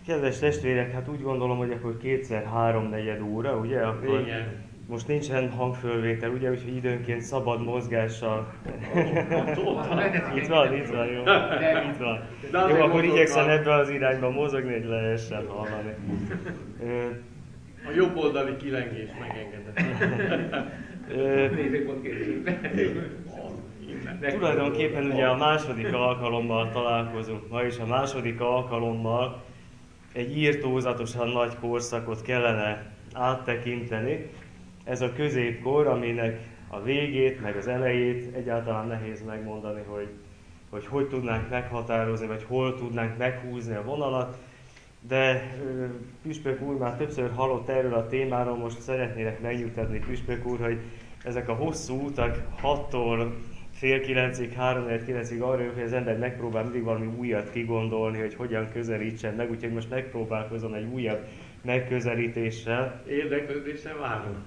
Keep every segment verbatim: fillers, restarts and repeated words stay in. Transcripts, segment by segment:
Kedves testvérek, hát úgy gondolom, hogy akkor kétszer háromnegyed óra, ugye? Akkor Igen. most nincsen hangfölvétel, ugye? Úgyhogy időnként szabad mozgással. Itt van, itt van, jó. Itt van. Jó, akkor igyekszem ebbe az irányba mozogni, hogy lehessen hallani. A jobb oldali kilengés megengedett. Tulajdonképpen ugye a második alkalommal találkozunk ma, és a második alkalommal egy írtózatosan nagy korszakot kellene áttekinteni. Ez a középkor, aminek a végét, meg az elejét egyáltalán nehéz megmondani, hogy hogy, hogy tudnánk meghatározni, vagy hol tudnánk meghúzni a vonalat. De Püspök úr már többször hallott erről a témáról, most szeretnélek megnyugtatni, Püspök úr, hogy ezek a hosszú utak hattól fél kilencig, háromnegyed kilencig arra jön, hogy az ember megpróbál mindig valami újat kigondolni, hogy hogyan közelítsen meg, úgyhogy most megpróbálkozom egy újabb megközelítéssel. Érdeklődéssel várom.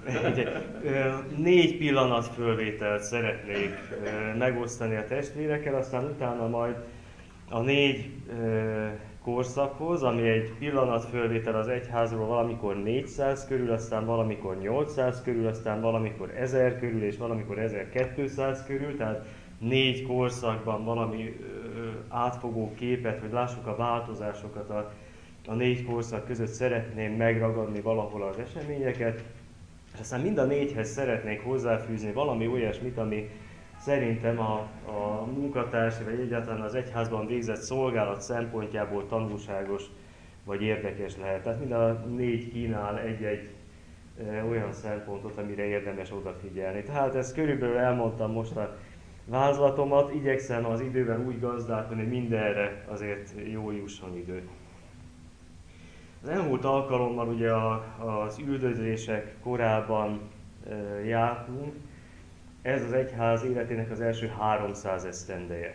Négy pillanat fölvételt szeretnék megosztani a testvérekkel, aztán utána majd a négy korszakhoz, ami egy pillanatfölvétel az egyházról valamikor négyszáz körül, aztán valamikor nyolcszáz körül, aztán valamikor ezer körül, és valamikor ezerkétszáz körül, tehát négy korszakban valami ö, átfogó képet, hogy lássuk a változásokat a, a négy korszak között, szeretném megragadni valahol az eseményeket, és aztán mind a négyhez szeretnék hozzáfűzni valami olyasmit, ami szerintem a, a munkatársi, vagy egyáltalán az egyházban végzett szolgálat szempontjából tanulságos vagy érdekes lehet. Tehát mind a négy kínál egy-egy e, olyan szempontot, amire érdemes odafigyelni. Tehát ezt körülbelül elmondtam most a vázlatomat, igyekszem az időben úgy gazdálkodni, hogy mindenre azért jól jusson idő. Az elmúlt alkalommal ugye a, az üldözések korában e, jártunk. Ez az egyház életének az első háromszáz esztendeje.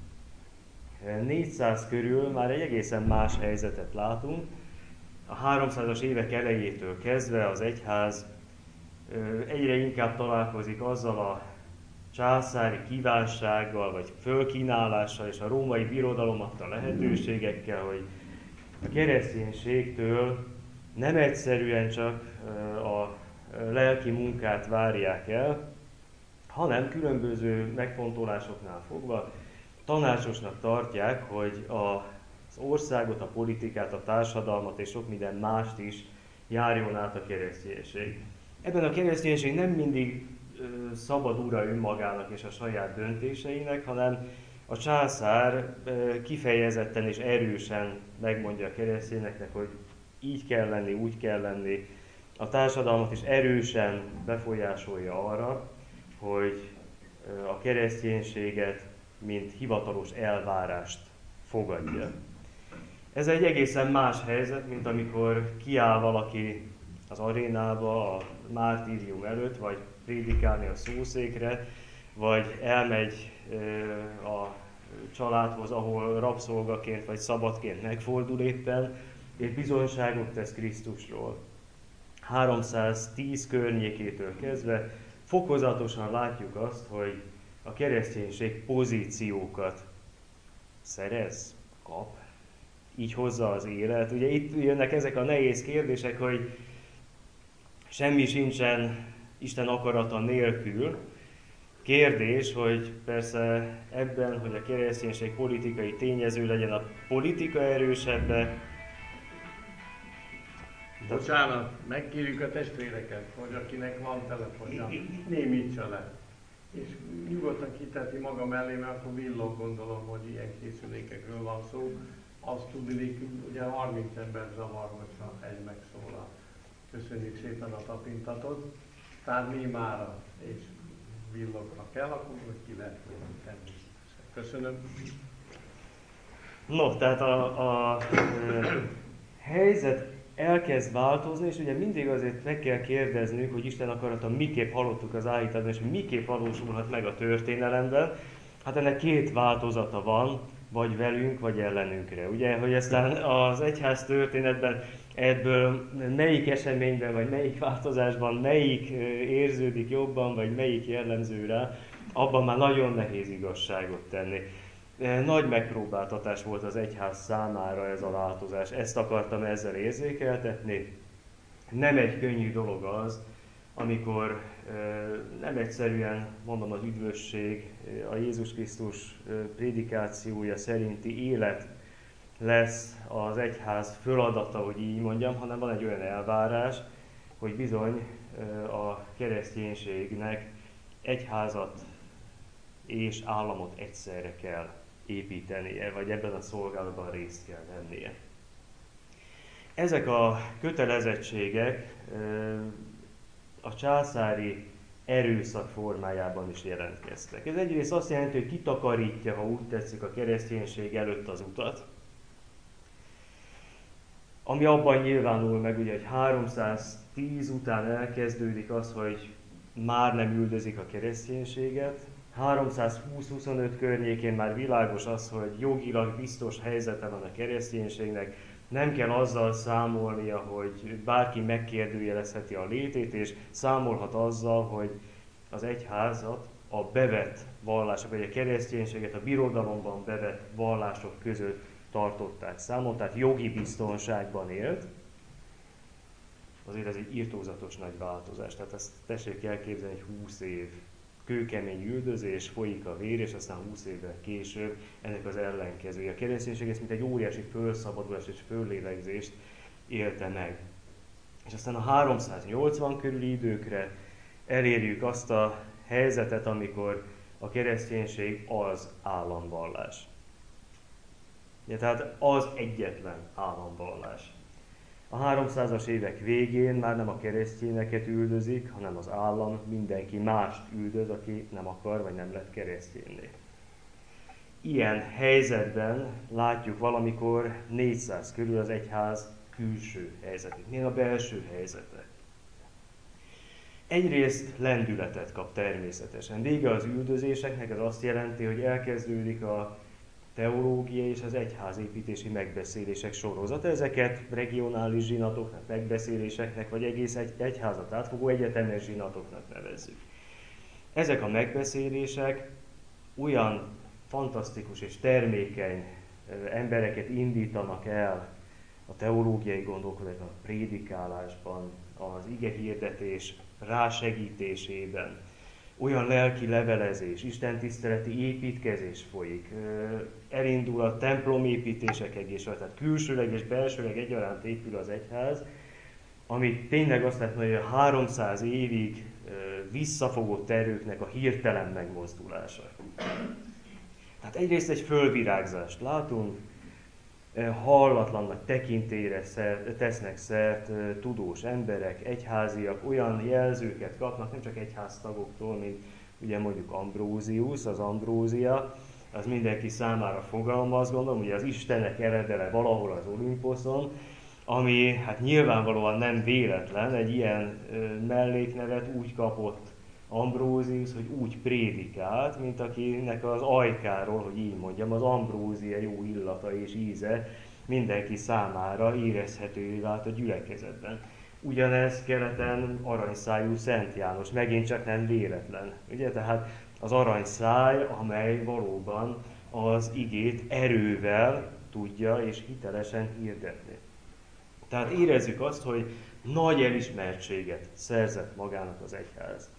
négyszáz körül már egy egészen más helyzetet látunk. A háromszázas évek elejétől kezdve az egyház egyre inkább találkozik azzal a császári kívánsággal, vagy fölkínálással, és a római birodalom adta lehetőségekkel, hogy a kereszténységtől nem egyszerűen csak a lelki munkát várják el, hanem különböző megfontolásoknál fogva tanácsosnak tartják, hogy az országot, a politikát, a társadalmat és sok minden mást is járjon át a kereszténység. Ebben a kereszténység nem mindig ö, szabad ura önmagának és a saját döntéseinek, hanem a császár ö, kifejezetten és erősen megmondja a keresztényeknek, hogy így kell lenni, úgy kell lenni. A társadalmat is erősen befolyásolja arra, hogy a kereszténységet, mint hivatalos elvárást fogadja. Ez egy egészen más helyzet, mint amikor kiáll valaki az arénába, a mártírium előtt, vagy prédikálni a szószékre, vagy elmegy a családhoz, ahol rabszolgaként vagy szabadként megfordul éppen, és bizonyságot tesz Krisztusról. háromszáztíz környékétől kezdve fokozatosan látjuk azt, hogy a kereszténység pozíciókat szerez, kap, így hozza az élet. Ugye itt jönnek ezek a nehéz kérdések, hogy semmi sincsen Isten akarata nélkül. Kérdés, hogy persze ebben, hogy a kereszténység politikai tényező legyen, a politika erősebbe. Bocsánat, megkérjük a testvéreket, hogy akinek van telefonja, némítsa le. És nyugodtan kiteti maga mellé, mert akkor villog, gondolom, hogy ilyen készülékekről van szó. Azt tudni, ugye harminc ember zavar, hogyha egy megszólal. Köszönjük szépen a tapintatot. Tehát mi mára, és villogva kell, akkor hogy ki lehet mondani természetesen. Köszönöm. No, tehát a, a, a helyzet elkezd változni, és ugye mindig azért meg kell kérdeznünk, hogy Isten akarata miképp hallottuk az állításban, és miképp valósulhat meg a történelemben. Hát ennek két változata van, vagy velünk, vagy ellenünkre. Ugye, hogy aztán az egyház történetben ebből melyik eseményben, vagy melyik változásban, melyik érződik jobban, vagy melyik jellemző rá, abban már nagyon nehéz igazságot tenni. Nagy megpróbáltatás volt az egyház számára ez a változás. Ezt akartam ezzel érzékeltetni. Nem egy könnyű dolog az, amikor nem egyszerűen, mondom, az üdvösség, a Jézus Krisztus prédikációja szerinti élet lesz az egyház feladata, hogy így mondjam, hanem van egy olyan elvárás, hogy bizony a kereszténységnek egyházat és államot egyszerre kell építenie, vagy ebben a szolgálatban részt kell vennie. Ezek a kötelezettségek a császári erőszak formájában is jelentkeztek. Ez egyrészt azt jelenti, hogy kitakarítja, ha úgy tetszik, a kereszténység előtt az utat, ami abban nyilvánul meg, ugye, hogy háromszáztíz után elkezdődik az, hogy már nem üldözik a kereszténységet. háromszázhúsz-huszonöt környékén már világos az, hogy jogilag biztos helyzete van a kereszténységnek, nem kell azzal számolnia, hogy bárki megkérdőjelezheti a létét, és számolhat azzal, hogy az egyházat a bevett vallások, vagy a kereszténységet a birodalomban bevett vallások között tartották számon, tehát jogi biztonságban élt. Azért ez egy irtózatos nagy változás, tehát ezt tessék elképzelni, hogy húsz év kőkemény üldözés, folyik a vér, és aztán húsz évvel később ennek az ellenkezője. A kereszténység ezt mint egy óriási fölszabadulás és föllélegzést élte meg. És aztán a háromszáznyolcvan körüli időkre elérjük azt a helyzetet, amikor a kereszténység az államvallás. Ja, tehát az egyetlen államvallás. A háromszázas évek végén már nem a keresztényeket üldözik, hanem az állam mindenki mást üldöz, aki nem akar vagy nem lett keresztényné. Ilyen helyzetben látjuk valamikor négyszáz körül az egyház külső helyzetét, még a belső helyzete. Egyrészt lendületet kap természetesen. Vége az üldözéseknek, ez azt jelenti, hogy elkezdődik a teológia és az egyházépítési megbeszélések sorozata. Ezeket regionális zsinatoknak, megbeszéléseknek, vagy egész egy, egyházat átfogó egyetemes zsinatoknak nevezzük. Ezek a megbeszélések olyan fantasztikus és termékeny embereket indítanak el a teológiai gondolkodásban, a prédikálásban, az igehirdetés rásegítésében. Olyan lelki levelezés, istentiszteleti építkezés folyik, elindul a templomépítések egészre, tehát külsőleg és belsőleg egyaránt épül az egyház, ami tényleg azt lehet mondani, hogy a háromszáz évig visszafogott erőknek a hirtelen megmozdulása. Tehát egyrészt egy fölvirágzást látunk, hallatlan nagy tekintélyre tesznek szert tudós emberek, egyháziak, olyan jelzőket kapnak, nem csak egyháztagoktól, mint ugye mondjuk Ambrózius, az Ambrózia, az mindenki számára fogalmaz, gondolom, ugye az Istenek eredele valahol az Olimposzon, ami hát nyilvánvalóan nem véletlen, egy ilyen melléknevet úgy kapott Ambrózius, hogy úgy prédikált, mint akinek az ajkáról, hogy így mondjam, az ambrózia jó illata és íze mindenki számára érezhetővé vált a gyülekezetben. Ugyanez keleten aranyszájú Szent János, megint csak nem véletlen. Ugye, tehát az aranyszáj, amely valóban az igét erővel tudja és hitelesen hirdetni. Tehát érezzük azt, hogy nagy elismertséget szerzett magának az egyház.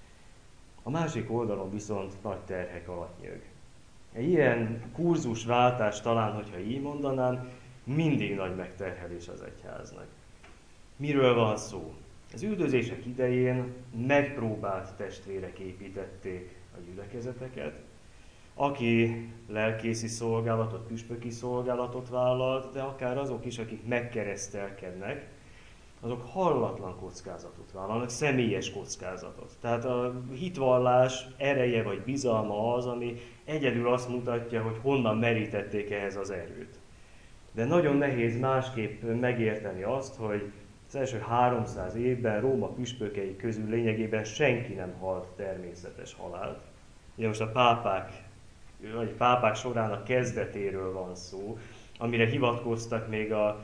A másik oldalon viszont nagy terhek alatt nyög. Egy ilyen kurzusváltás talán, hogyha így mondanám, mindig nagy megterhelés az egyháznak. Miről van szó? Az üldözések idején megpróbált testvérek építették a gyülekezeteket, aki lelkészi szolgálatot, püspöki szolgálatot vállalt, de akár azok is, akik megkeresztelkednek, azok hallatlan kockázatot vállalnak, személyes kockázatot. Tehát a hitvallás ereje vagy bizalma az, ami egyedül azt mutatja, hogy honnan merítették ehhez az erőt. De nagyon nehéz másképp megérteni azt, hogy az első háromszáz évben Róma püspökei közül lényegében senki nem halt természetes halált. Ugye most a pápák, vagy pápák sorának kezdetéről van szó, amire hivatkoztak még a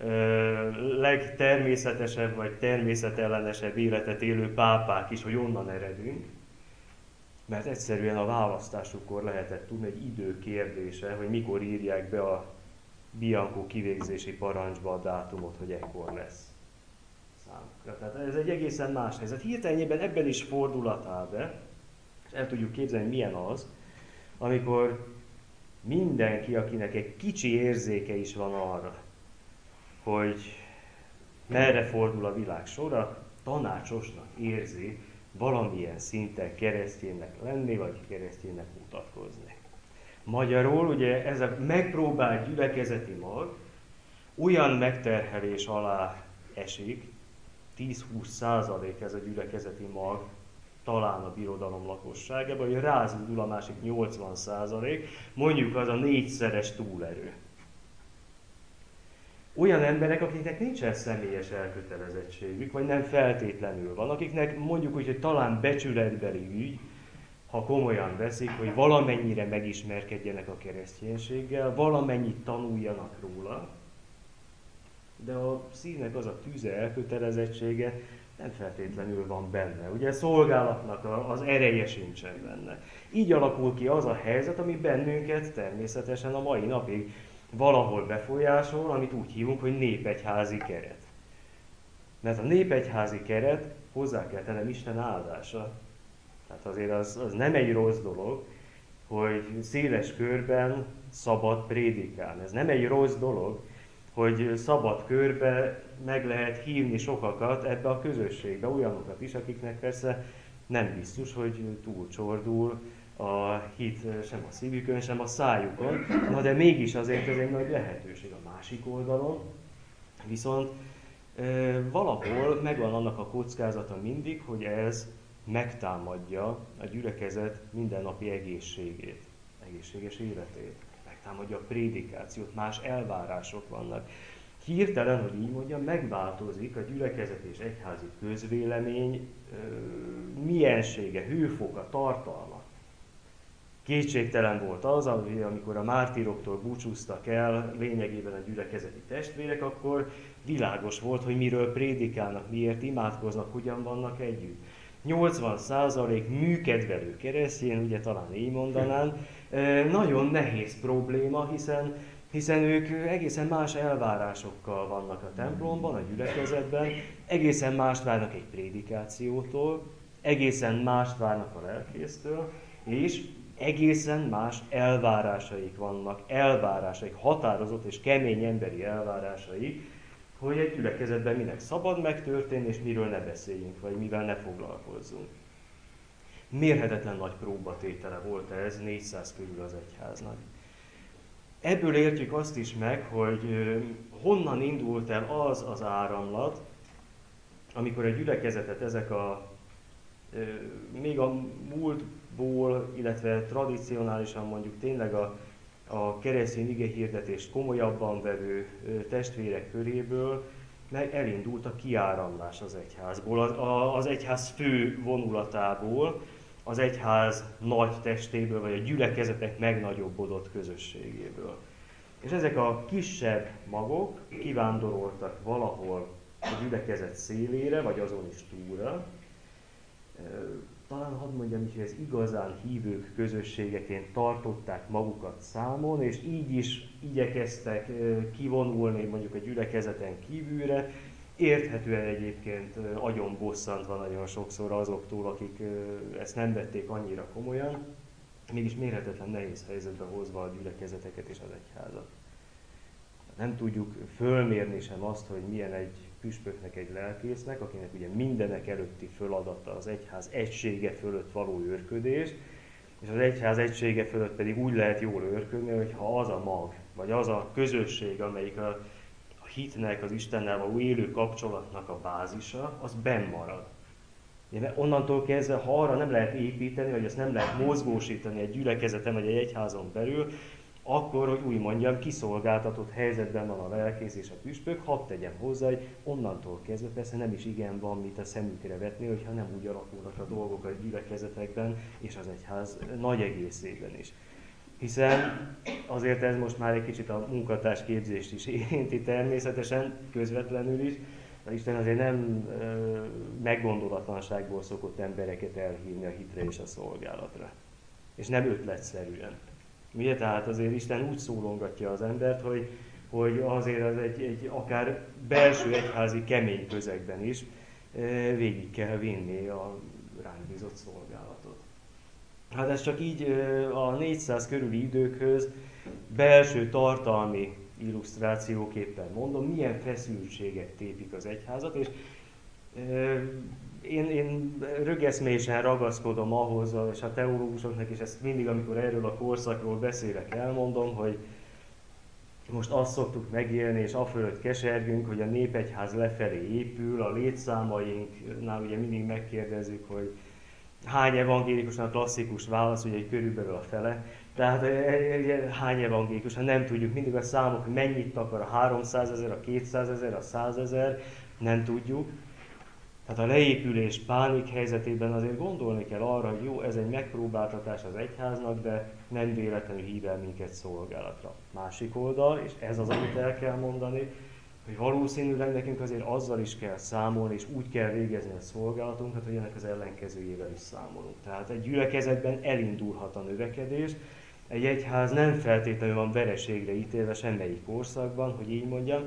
legtermészetesebb vagy természetellenesebb életet élő pápák is, hogy onnan eredünk. mert egyszerűen a választásukkor lehetett tudni, egy idő kérdése, hogy mikor írják be a Bianco kivégzési parancsba a dátumot, hogy ekkor lesz számukra. Tehát ez egy egészen más helyzet. Hirtelenjében ebben is fordulat áll be, és el tudjuk képzelni, milyen az, amikor mindenki, akinek egy kicsi érzéke is van arra, hogy merre fordul a világ sora, tanácsosnak érzi valamilyen szinten kereszténynek lenni, vagy kereszténynek mutatkozni. Magyarul ugye ez a megpróbált gyülekezeti mag olyan megterhelés alá esik, tíz-húsz százalék ez a gyülekezeti mag talán a birodalom lakosságában, hogy rázúdul a másik nyolcvan százalék, mondjuk az a négyszeres túlerő. Olyan emberek, akiknek nincsen személyes elkötelezettségük, vagy nem feltétlenül van, akiknek mondjuk úgy, hogy talán becsületbeli ügy, ha komolyan veszik, hogy valamennyire megismerkedjenek a kereszténységgel, valamennyit tanuljanak róla, de a szívnek az a tűze, elkötelezettsége nem feltétlenül van benne. Ugye a szolgálatnak az ereje sincsen benne. Így alakul ki az a helyzet, ami bennünket természetesen a mai napig valahol befolyásol, amit úgy hívunk, hogy népegyházi keret. Mert a népegyházi keret, hozzá kell tennem, Isten áldása. Tehát azért az, az nem egy rossz dolog, hogy széles körben szabad prédikálni. Ez nem egy rossz dolog, hogy szabad körbe meg lehet hívni sokakat ebbe a közösségbe, olyanokat is, akiknek persze nem biztos, hogy túlcsordul a hit sem a szívükön, sem a szájukon, na de mégis azért ez egy nagy lehetőség a másik oldalon, viszont e, valahol megvan annak a kockázata mindig, hogy ez megtámadja a gyülekezet mindennapi egészségét, egészséges életét, megtámadja a prédikációt, más elvárások vannak. Hirtelen, hogy így mondjam, megváltozik a gyülekezet és egyházi közvélemény ö, miensége, hőfoka, tartalma. Kétségtelen volt az, amikor a mártíroktól búcsúztak el lényegében a gyülekezeti testvérek, akkor világos volt, hogy miről prédikálnak, miért imádkoznak, hogyan vannak együtt. nyolcvan százalék műkedvelő keresztény, ugye talán így mondanám, nagyon nehéz probléma, hiszen, hiszen ők egészen más elvárásokkal vannak a templomban, a gyülekezetben, egészen mást várnak egy prédikációtól, egészen mást várnak a lelkésztől, és egészen más elvárásaik vannak, elvárásaik, határozott és kemény emberi elvárásaik, hogy egy gyülekezetben minek szabad megtörténni, és miről ne beszéljünk, vagy mivel ne foglalkozzunk. Mérhetetlen nagy próbatétele volt ez négyszáz körül az egyháznak. Ebből értjük azt is meg, hogy honnan indult el az az áramlat, amikor a gyülekezetet ezek a még a múltból, illetve tradicionálisan mondjuk tényleg a, a keresztény igehirdetést komolyabban vevő testvérek köréből meg elindult a kiáramlás az egyházból, az, az egyház fő vonulatából, az egyház nagy testéből, vagy a gyülekezetek megnagyobbodott közösségéből. És ezek a kisebb magok kivándoroltak valahol a gyülekezet szélére, vagy azon is túlra. Talán hadd mondjam, hogy az igazán hívők közösségeként tartották magukat számon, és így is igyekeztek kivonulni mondjuk a gyülekezeten kívülre. Érthetően egyébként agyon bosszantva nagyon sokszor azoktól, akik ezt nem vették annyira komolyan, mégis mérhetetlen nehéz helyzetbe hozva a gyülekezeteket és az egyházat. Nem tudjuk fölmérni sem azt, hogy milyen egy püspöknek, egy lelkésznek, akinek ugye mindenek előtti feladata az egyház egysége fölött való őrködés, és az egyház egysége fölött pedig úgy lehet jól őrködni, hogyha az a mag, vagy az a közösség, amelyik a, a hitnek, az Istennel való élő kapcsolatnak a bázisa, az benn marad. Ugye, onnantól kezdve, ha arra nem lehet építeni, vagy azt nem lehet mozgósítani egy gyülekezeten, vagy egy egyházon belül, akkor, hogy úgy mondjam, kiszolgáltatott helyzetben van a lelkész és a püspök, hadd tegyem hozzá, hogy onnantól kezdve persze nem is igen van mit a szemükre vetni, hogyha nem úgy alakulnak a dolgok a gyülekezetekben és az egyház nagy egészében is. Hiszen azért ez most már egy kicsit a munkatársképzést is érinti természetesen, közvetlenül is. Isten azért nem ö, meggondolatlanságból szokott embereket elhívni a hitre és a szolgálatra. És nem ötletszerűen. Ugye? Tehát azért Isten úgy szólongatja az embert, hogy, hogy azért az egy, egy akár belső egyházi kemény közegben is ö, végig kell vinni a ránk bízott szolgálatot. Hát ez csak így ö, a négyszáz körüli időkhöz belső tartalmi illusztrációképpen mondom, milyen feszültségek tépik az egyházat, és euh, én, én rögeszmésen ragaszkodom ahhoz, és a teológusoknak is ezt mindig, amikor erről a korszakról beszélek, elmondom, hogy most azt szoktuk megélni, és afölött kesergünk, hogy a népegyház lefelé épül, a létszámainknál ugye mindig megkérdezzük, hogy hány evangélikus, a klasszikus válasz, ugye körülbelül a fele. Tehát hány evangélikus, ha nem tudjuk, mindig a számok, hogy mennyit akar a háromszázezer, a kétszázezer, a százezer, nem tudjuk. Tehát a leépülés pánik helyzetében azért gondolni kell arra, hogy jó, ez egy megpróbáltatás az egyháznak, de nem véletlenül hív el minket szolgálatra. Másik oldal, és ez az, amit el kell mondani, hogy valószínűleg nekünk azért azzal is kell számolni, és úgy kell végezni a szolgálatunkat, hogy ennek az ellenkezőjével is számolunk. Tehát egy gyülekezetben elindulhat a növekedés, egy egyház nem feltétlenül van vereségre ítélve semmelyik korszakban, hogy így mondjam,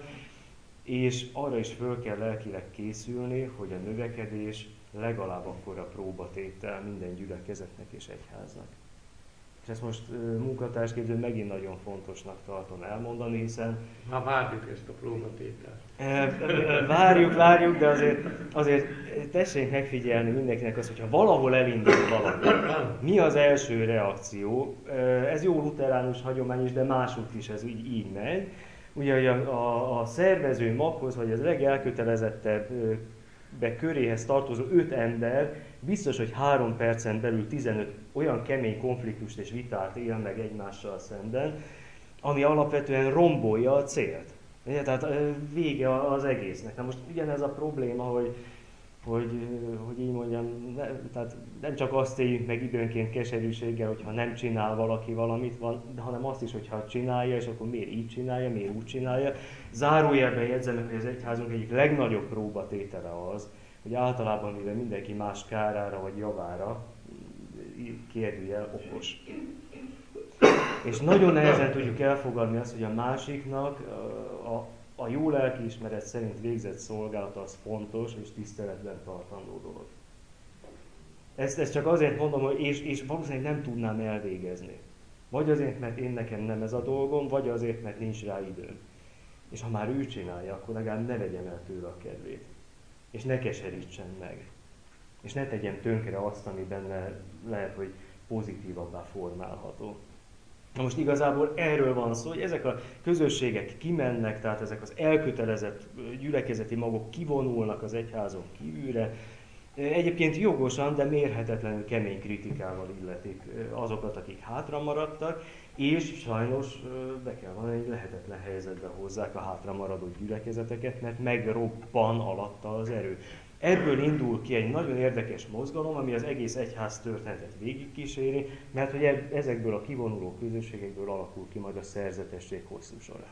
és arra is föl kell lelkileg készülni, hogy a növekedés legalább akkora próbatétel minden gyülekezetnek és egyháznak. És ezt most munkatársként megint nagyon fontosnak tartom elmondani, hiszen... Már várjuk ezt a próbatételt. Várjuk, várjuk, de azért, azért tessék megfigyelni mindenkinek azt, hogyha valahol elindul valami, mi az első reakció? Ez jó luteránus hagyomány is, de másutt is ez így, így megy. Ugye a, a, a szervező maghoz, vagy az legelkötelezettebb be köréhez tartozó öt ember biztos, hogy három percen belül tizenöt olyan kemény konfliktust és vitát él meg egymással szemben, ami alapvetően rombolja a célt. Tehát vége az egésznek. Na most ugyanez a probléma, hogy, hogy, hogy így mondjam, ne, tehát nem csak azt éljük meg időnként keserűséggel, hogyha nem csinál valaki valamit, van, hanem azt is, hogyha csinálja, és akkor miért így csinálja, miért úgy csinálja. Zárójelben jegyzem, hogy az egyházunk egyik legnagyobb próbatétele az, hogy általában, mivel mindenki más kárára vagy javára, kérdőjel okos. És nagyon nehezen tudjuk elfogadni azt, hogy a másiknak a, a jó lelkiismeret szerint végzett szolgálata az fontos és tiszteletben tartandó dolog. Ezt, ezt csak azért mondom, hogy és, és valószínűleg nem tudnám elvégezni. Vagy azért, mert én nekem nem ez a dolgom, vagy azért, mert nincs rá időm. És ha már ő csinálja, akkor legalább ne vegyem el tőle a kedvét. És ne keserítsen meg. És ne tegyem tönkre azt, ami benne lehet, hogy pozitívabbá formálható. Na most igazából erről van szó, hogy ezek a közösségek kimennek, tehát ezek az elkötelezett gyülekezeti magok kivonulnak az egyházon kívülre. Egyébként jogosan, de mérhetetlenül kemény kritikával illetik azokat, akik hátra maradtak, és sajnos be kell valami, hogy lehetetlen helyzetbe hozzák a hátra maradó gyülekezeteket, mert megrobban alatta az erő. Ebből indul ki egy nagyon érdekes mozgalom, ami az egész egyház történetet végigkíséri, mert hogy ezekből a kivonuló közösségekből alakul ki majd a szerzetesség hosszú sora.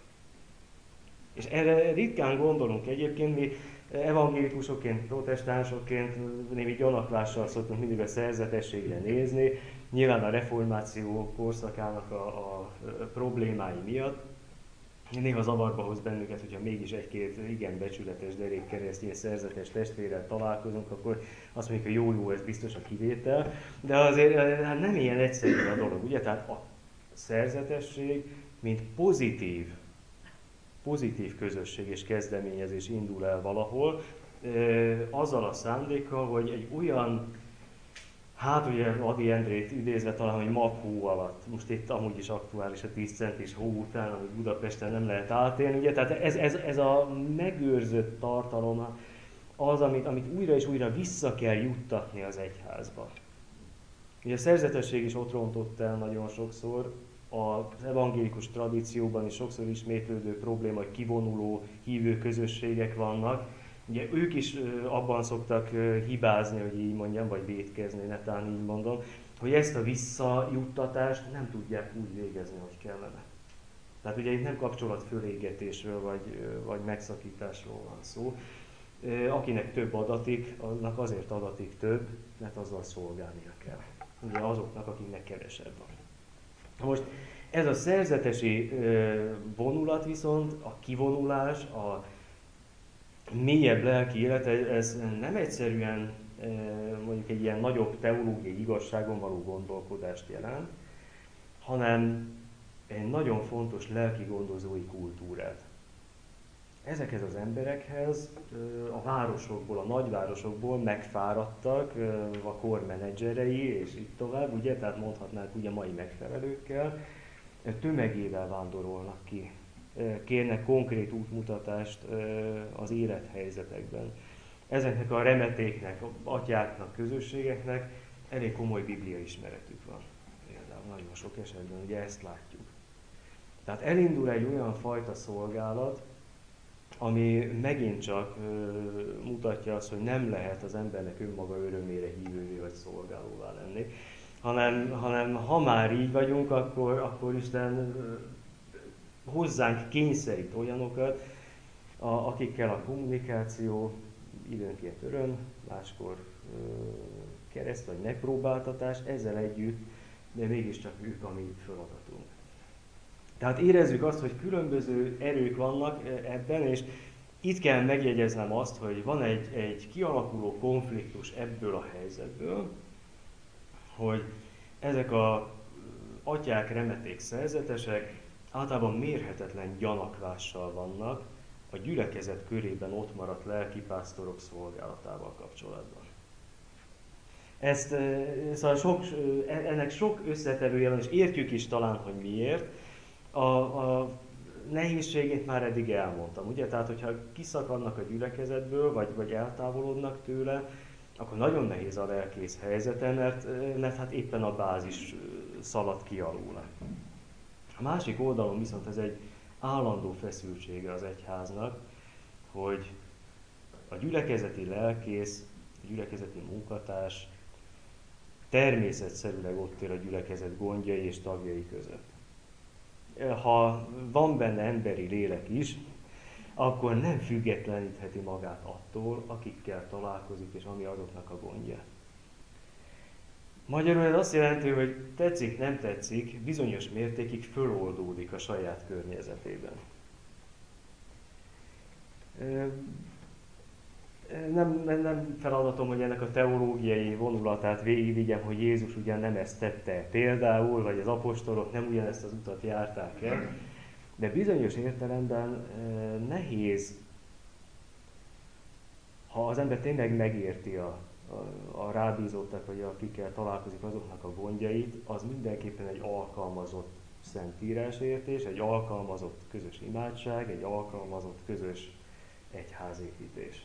És erre ritkán gondolunk egyébként, mi evangélikusokként, protestánsokként némi gyanakvással szoktunk mindig a szerzetességre nézni, nyilván a reformáció korszakának a, a problémái miatt. Néha zavarba hoz bennünket, hogyha mégis egy-két igen becsületes, derék keresztény szerzetes testvérrel találkozunk, akkor azt mondjuk, hogy jó-jó, ez biztos a kivétel. De azért hát nem ilyen egyszerű a dolog, ugye? Tehát a szerzetesség, mint pozitív, pozitív közösség és kezdeményezés indul el valahol, azzal a szándékkal, hogy egy olyan, hát ugye Adi Endrét idézve talán, hogy maghó alatt, most itt amúgy is aktuális a tíz centis hó után, amit Budapesten nem lehet átélni, ugye, tehát ez, ez, ez a megőrzött tartalom az, amit, amit újra és újra vissza kell juttatni az egyházba. Ugye a szerzetesség is ott rontott el nagyon sokszor, az evangélikus tradícióban is sokszor ismétlődő probléma, hogy kivonuló hívő közösségek vannak. Ugye ők is abban szoktak hibázni, hogy így mondjam, vagy vétkezni, netán így mondom, hogy ezt a visszajuttatást nem tudják úgy végezni, hogy kellene. Tehát ugye itt nem kapcsolatfölégetésről vagy, vagy megszakításról van szó. Akinek több adatik, annak azért adatik több, mert azzal szolgálnia kell. Ugye azoknak, akiknek kevesebb van. Most ez a szerzetesi vonulat viszont, a kivonulás, a mélyebb lelki élet, ez nem egyszerűen mondjuk egy ilyen nagyobb teológiai igazságon való gondolkodást jelent, hanem egy nagyon fontos lelki gondozói kultúrát. Ezekhez az emberekhez a városokból, a nagyvárosokból megfáradtak a kormenedzserei, és így tovább, ugye, tehát mondhatnánk ugye mai megfelelőkkel, tömegével vándorolnak ki, kérnek konkrét útmutatást az élethelyzetekben. Ezeknek a remetéknek, atyáknak, közösségeknek elég komoly biblia ismeretük van. Például nagyon sok esetben ugye ezt látjuk. Tehát elindul egy olyan fajta szolgálat, ami megint csak ö, mutatja azt, hogy nem lehet az embernek önmaga örömére hívővé vagy szolgálóvá lenni, hanem, hanem ha már így vagyunk, akkor, akkor Isten ö, hozzánk kényszerít olyanokat, a, akikkel a kommunikáció időnként öröm, máskor ö, kereszt vagy megpróbáltatás, ezzel együtt, de mégiscsak ők a mi feladatunk. Tehát érezzük azt, hogy különböző erők vannak ebben, és itt kell megjegyeznem azt, hogy van egy, egy kialakuló konfliktus ebből a helyzetből, hogy ezek az atyák, remeték, szerzetesek általában mérhetetlen gyanakvással vannak a gyülekezet körében ott maradt lelkipásztorok szolgálatával kapcsolatban. Ezt, szóval sok, ennek sok összetevője van, és értjük is talán, hogy miért. A, a nehézségét már eddig elmondtam, ugye? Tehát, hogyha kiszakadnak a gyülekezetből, vagy, vagy eltávolodnak tőle, akkor nagyon nehéz a lelkész helyzete, mert, mert hát éppen a bázis szalad ki alul. A másik oldalon viszont ez egy állandó feszültsége az egyháznak, hogy a gyülekezeti lelkész, a gyülekezeti munkatárs természetszerűleg ott él a gyülekezet gondjai és tagjai között. Ha van benne emberi lélek is, akkor nem függetlenítheti magát attól, akikkel találkozik, és ami azoknak a gondja. Magyarul ez azt jelenti, hogy tetszik, nem tetszik, bizonyos mértékig föloldódik a saját környezetében. Nem, nem, nem feladatom, hogy ennek a teológiai vonulatát végigvigyem, hogy Jézus ugyan nem ezt tette például, vagy az apostolok nem ugyanezt az utat járták el, de bizonyos értelemben nehéz, ha az ember tényleg megérti a, a, a rábízottak, vagy akikkel találkozik azoknak a gondjait, az mindenképpen egy alkalmazott szentírásértés, egy alkalmazott közös imádság, egy alkalmazott közös egyházépítés.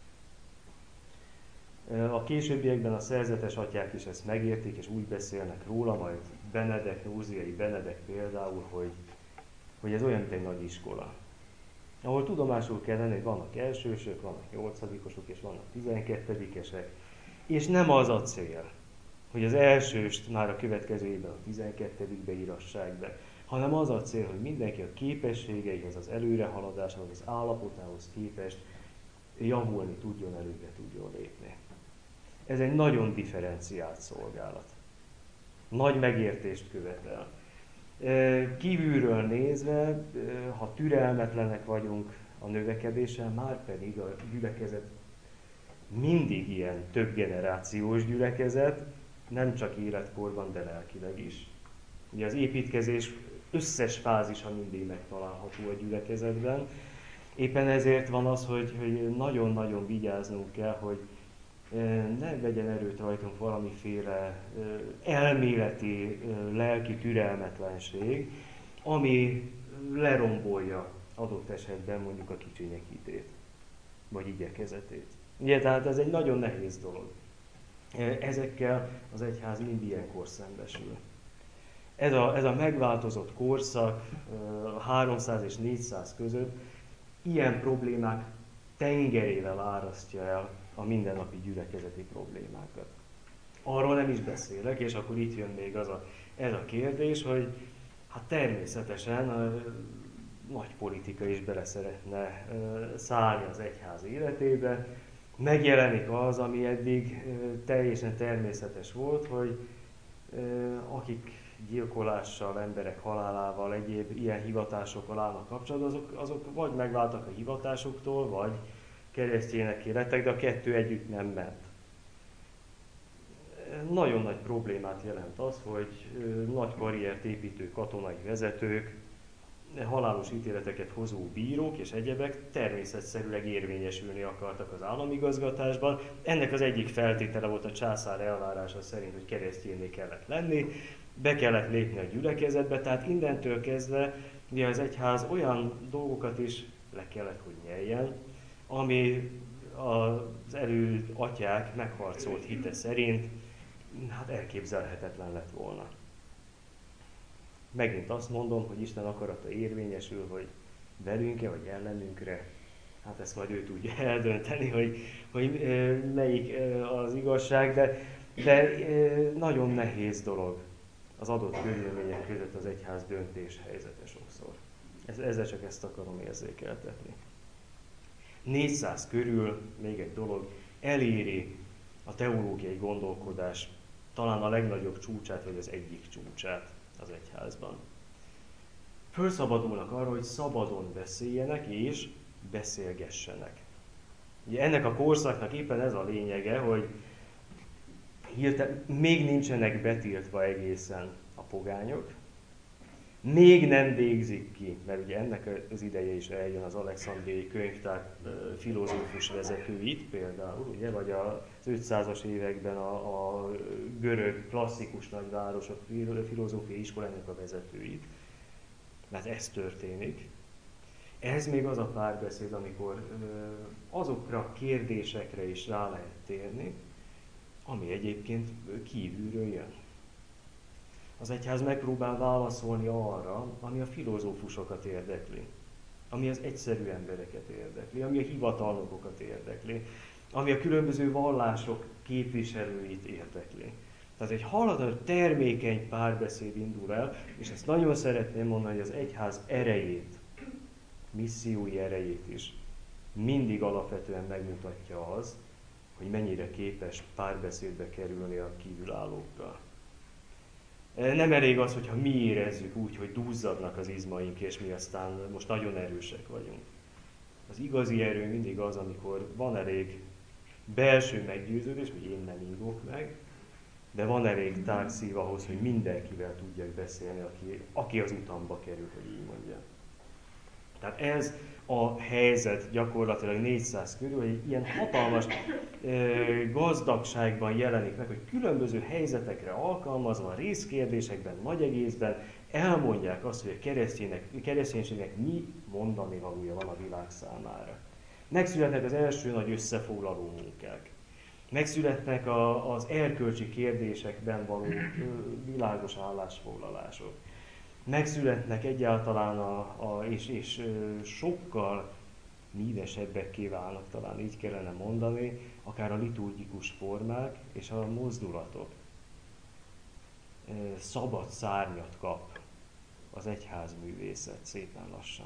A későbbiekben a szerzetes atyák is ezt megértik, és úgy beszélnek róla, majd Benedek, Nóziai Benedek például, hogy, hogy ez olyan, mint egy nagy iskola. Ahol tudomásul kell lenni, hogy vannak elsősök, vannak nyolcadikosok, és vannak tizenkettedikesek, és nem az a cél, hogy az elsőst már a következő évben a tizenkettedikbe írassák be, hanem az a cél, hogy mindenki a képességeihez, az előrehaladáshoz, az állapotához képest javulni tudjon, előre tudjon lépni. Ez egy nagyon differenciált szolgálat. Nagy megértést követel. Kívülről nézve, ha türelmetlenek vagyunk a növekedéssel, már pedig a gyülekezet mindig ilyen több generációs gyülekezet, nem csak életkorban, de lelkileg is. Ugye az építkezés összes fázisa mindig megtalálható a gyülekezetben. Éppen ezért van az, hogy, hogy nagyon-nagyon vigyáznunk kell, hogy ne vegyen erőt rajtunk valamiféle elméleti, lelki türelmetlenség, ami lerombolja adott esetben mondjuk a kicsinyek hitét, vagy igyekezetét. Ugye, tehát ez egy nagyon nehéz dolog. Ezekkel az egyház mind ilyenkor szembesül. Ez a, ez a megváltozott korszak háromszáz és négyszáz között ilyen problémák tengerével árasztja el a mindennapi gyülekezeti problémákat. Arról nem is beszélek, és akkor itt jön még az a, ez a kérdés, hogy hát természetesen nagy politika is bele szeretne szállni az egyház életébe. Megjelenik az, ami eddig teljesen természetes volt, hogy akik gyilkolással, emberek halálával, egyéb ilyen hivatásokkal állnak kapcsolatban, azok, azok vagy megváltak a hivatásuktól, vagy keresztényekké lettek, de a kettő együtt nem ment. Nagyon nagy problémát jelent az, hogy nagy karriert építő katonai vezetők, halálos ítéleteket hozó bírók és egyebek természetszerűleg érvényesülni akartak az államigazgatásban. Ennek az egyik feltétele volt a császár elvárása szerint, hogy keresztényné kellett lenni, be kellett lépni a gyülekezetbe, tehát innentől kezdve ugye az egyház olyan dolgokat is le kellett, hogy nyeljen, ami az elő atyák megharcolt hite szerint hát elképzelhetetlen lett volna. Megint azt mondom, hogy Isten akarata érvényesül, hogy velünk-e vagy ellenünkre, hát ezt majd ő tudja eldönteni, hogy, hogy melyik az igazság, de, de nagyon nehéz dolog az adott körülmények között az egyház döntés helyzete sokszor. Ezzel csak ezt akarom érzékeltetni. négyszáz körül, még egy dolog, eléri a teológiai gondolkodás talán a legnagyobb csúcsát, vagy az egyik csúcsát az egyházban. Fölszabadulnak arra, hogy szabadon beszéljenek és beszélgessenek. Ugye ennek a korszaknak éppen ez a lényege, hogy hirtelen még nincsenek betiltva egészen a pogányok, még nem végzik ki, mert ugye ennek az ideje is eljön az alexandriai könyvtár filozófus vezetőit például, ugye, vagy az ötszázas években a, a görög klasszikus nagyvárosok filozófiai iskolának a vezetőit, mert ez történik. Ez még az a párbeszéd, amikor azokra a kérdésekre is rá lehet térni, ami egyébként kívülről jön. Az egyház megpróbál válaszolni arra, ami a filozófusokat érdekli, ami az egyszerű embereket érdekli, ami a hivatalnokokat érdekli, ami a különböző vallások képviselőit érdekli. Tehát egy haladó, termékeny párbeszéd indul el, és ezt nagyon szeretném mondani, hogy az egyház erejét, missziói erejét is mindig alapvetően megmutatja az, hogy mennyire képes párbeszédbe kerülni a kívülállókkal. Nem elég az, hogyha mi érezzük úgy, hogy duzzadnak az izmaink, és mi aztán most nagyon erősek vagyunk. Az igazi erő mindig az, amikor van elég belső meggyőződés, hogy én nem ingok meg, de van elég tág szív ahhoz, hogy mindenkivel tudjak beszélni, aki, aki az utamba kerül, hogy így mondja. Tehát ez a helyzet gyakorlatilag négyszáz körül, hogy egy ilyen hatalmas e, gazdagságban jelenik meg, hogy különböző helyzetekre alkalmazva, részkérdésekben, nagy egészben elmondják azt, hogy a kereszténységnek mi mondani valója van a világ számára. Megszületnek az első nagy összefoglaló munkák. Megszületnek a, az erkölcsi kérdésekben való ö, világos állásfoglalások. Megszületnek egyáltalán, a, a, és, és ö, sokkal mívesebbekké válnak, talán így kellene mondani, akár a liturgikus formák és a mozdulatok. Ö, szabad szárnyat kap az egyházművészet szépen lassan.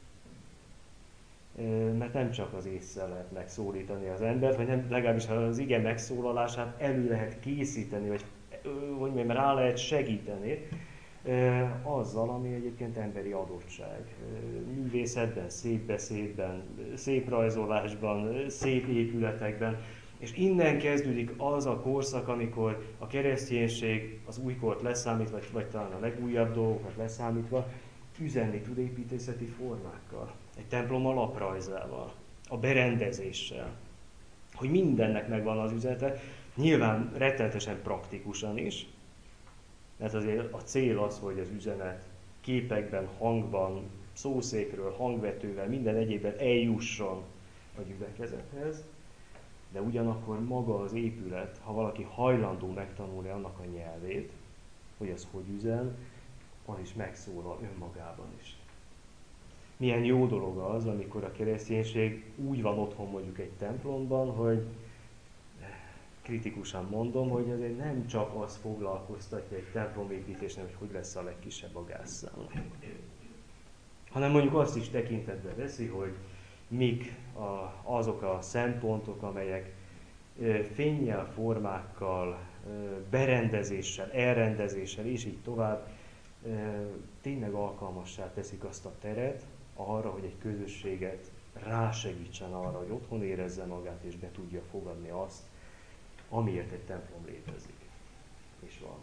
Mert nem csak az ésszel lehet megszólítani az embert, vagy nem, legalábbis az ige megszólalását elő lehet készíteni, vagy hogy mondjam, rá lehet segíteni azzal, ami egyébként emberi adottság. Művészetben, szép beszédben, szép rajzolásban, szép épületekben. És innen kezdődik az a korszak, amikor a kereszténység az újkort leszámítva, vagy, vagy talán a legújabb dolgokat leszámítva, üzenni tud építészeti formákkal, egy templom alaprajzával, a berendezéssel, hogy mindennek megvan az üzenete, nyilván rettenetesen praktikusan is, mert azért a cél az, hogy az üzenet képekben, hangban, szószékről, hangvetővel, minden egyébben eljusson a gyülekezethez, de ugyanakkor maga az épület, ha valaki hajlandó megtanulni annak a nyelvét, hogy az hogy üzen, az is megszólal önmagában is. Milyen jó dolog az, amikor a kereszténység úgy van otthon mondjuk egy templomban, hogy kritikusan mondom, hogy azért nem csak az foglalkoztatja egy templomépítésnél, hogy hogy lesz a legkisebb a gázszám. hanem mondjuk azt is tekintetbe veszi, hogy mik a, azok a szempontok, amelyek fénnyel, formákkal, berendezéssel, elrendezéssel és így tovább tényleg alkalmassá teszik azt a teret arra, hogy egy közösséget rásegítsen arra, hogy otthon érezze magát és be tudja fogadni azt, amiért egy templom létezik és van.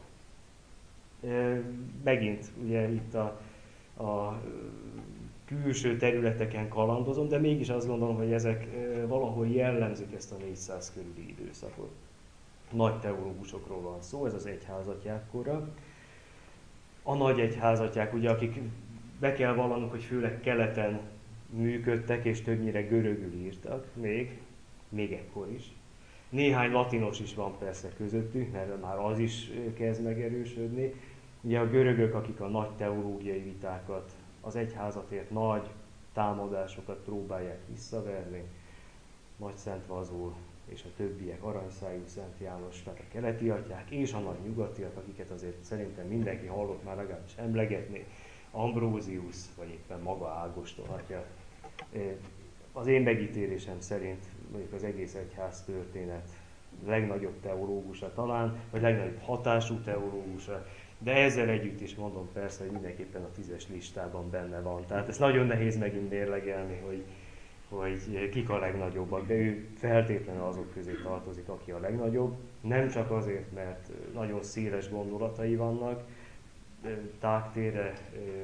Megint ugye itt a, a külső területeken kalandozom, de mégis azt gondolom, hogy ezek valahol jellemzik ezt a négyszáz körüli időszakot. Nagy teológusokról van szó, ez az egyházatjákkora. A nagy egyházatják, ugye, akik be kell vallanunk, hogy főleg keleten működtek, és többnyire görögül írtak, még, még ekkor is. Néhány latinos is van persze közöttük, mert már az is kezd megerősödni. Ugye a görögök, akik a nagy teológiai vitákat, az egyházatért nagy támadásokat próbálják visszaverni, Nagy Szent Vazul és a többiek, Aranyszájú Szent János, tehát a keleti atyák és a nagy nyugatiak, akiket azért szerintem mindenki hallott már legalábbis emlegetni, Ambrózius, vagy éppen maga Ágoston atya. Az én megítélésem szerint mondjuk az egész egyház történet legnagyobb teológusa talán, vagy legnagyobb hatású teológusa, de ezzel együtt is mondom persze, hogy mindenképpen a tízes listában benne van. Tehát ez nagyon nehéz megint mérlegelni, hogy, hogy kik a legnagyobbak, de ő feltétlenül azok közé tartozik, aki a legnagyobb. Nem csak azért, mert nagyon széles gondolatai vannak, tágtérre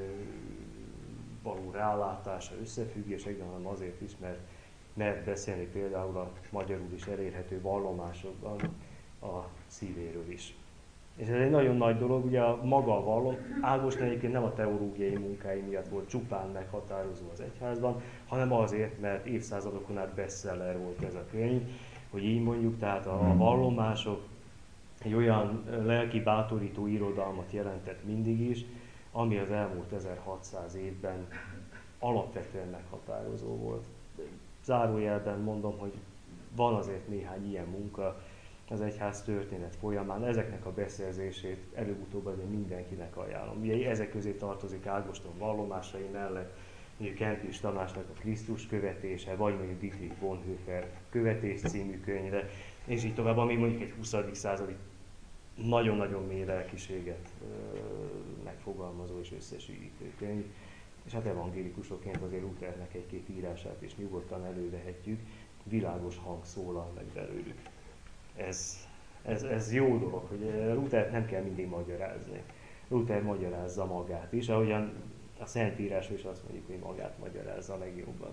való rálátása, összefüggésekben, hanem azért is, mert mert beszélni például a magyarul is elérhető vallomásokban a szívéről is. És ez egy nagyon nagy dolog, ugye a maga a vallom, Ágoston egyébként nem a teológiai munkái miatt volt csupán meghatározó az egyházban, hanem azért, mert évszázadokon át bestseller volt ez a könyv, hogy így mondjuk, tehát a vallomások egy olyan lelki bátorító irodalmat jelentett mindig is, ami az elmúlt ezerhatszáz évben alapvetően meghatározó volt. Zárójelben mondom, hogy van azért néhány ilyen munka az egyház történet folyamán. Ezeknek a beszerzését előbb-utóbb azért mindenkinek ajánlom. Ugye ezek közé tartozik Ágoston vallomásai mellett, mondjuk Kempis Tamásnak a Krisztus követése, vagy mondjuk Dietrich Bonhoeffer Követés című könyve, és így tovább, ami mondjuk egy huszadik századi nagyon-nagyon mély lelkiséget megfogalmazó és összesítő könyv. És hát evangélikusoként azért Luthernek egy-két írását is nyugodtan elővehetjük, világos hang szólal meg belőlük. Ez, ez, ez jó dolog, hogy Luthert nem kell mindig magyarázni. Luther magyarázza magát is, ahogyan a Szentírás is azt mondjuk, hogy magát magyarázza a legjobban.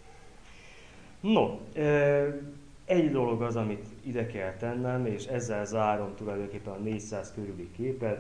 No, egy dolog az, amit ide kell tennem, és ezzel zárom tulajdonképpen a négyszáz körüli képet.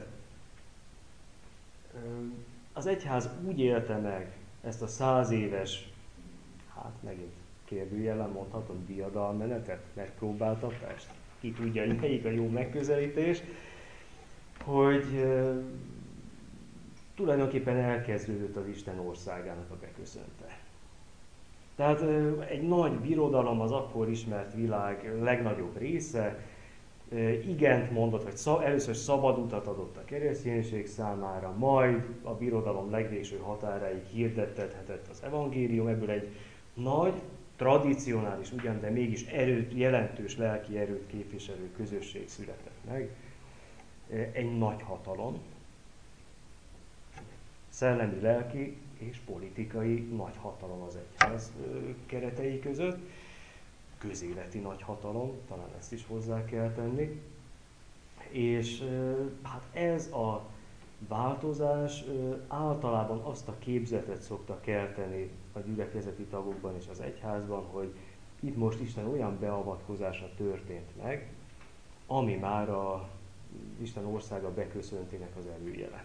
Az egyház úgy élte meg ezt a száz éves, hát megint kérdőjelen mondhatom, diadalmenetet, megpróbáltatást, ki tudja, hogy melyik a jó megközelítés, hogy e, tulajdonképpen elkezdődött az Isten országának a beköszönte. Tehát e, egy nagy birodalom, az akkor ismert világ legnagyobb része, igent mondott, vagy szab, először szabad utat adott a kereszténység számára, majd a birodalom legvégső határáig hirdettethetett az evangélium, ebből egy nagy, tradicionális ugyan, de mégis erőt, jelentős lelki erőt képviselő közösség született meg. Egy nagy hatalom, szellemi, lelki és politikai nagy hatalom az egyház keretei között. Közéleti nagy hatalom, talán ezt is hozzá kell tenni. És hát ez a változás általában azt a képzetet szokta kelteni a gyülekezeti tagokban és az egyházban, hogy itt most Isten olyan beavatkozása történt meg, ami már a Isten országa beköszöntének az előjele.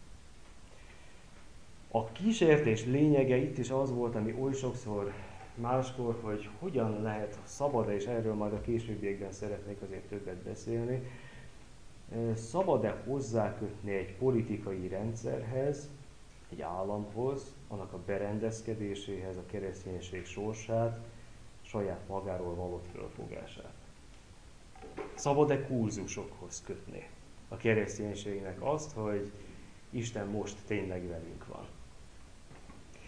A kísértés lényege itt is az volt, ami oly sokszor máskor, hogy hogyan lehet szabad, és erről majd a későbbiekben szeretnék azért többet beszélni, szabad-e hozzákötni egy politikai rendszerhez, egy államhoz, annak a berendezkedéséhez, a kereszténység sorsát, saját magáról való fölfogását. Szabad-e kurzusokhoz kötni a kereszténységnek azt, hogy Isten most tényleg velünk van.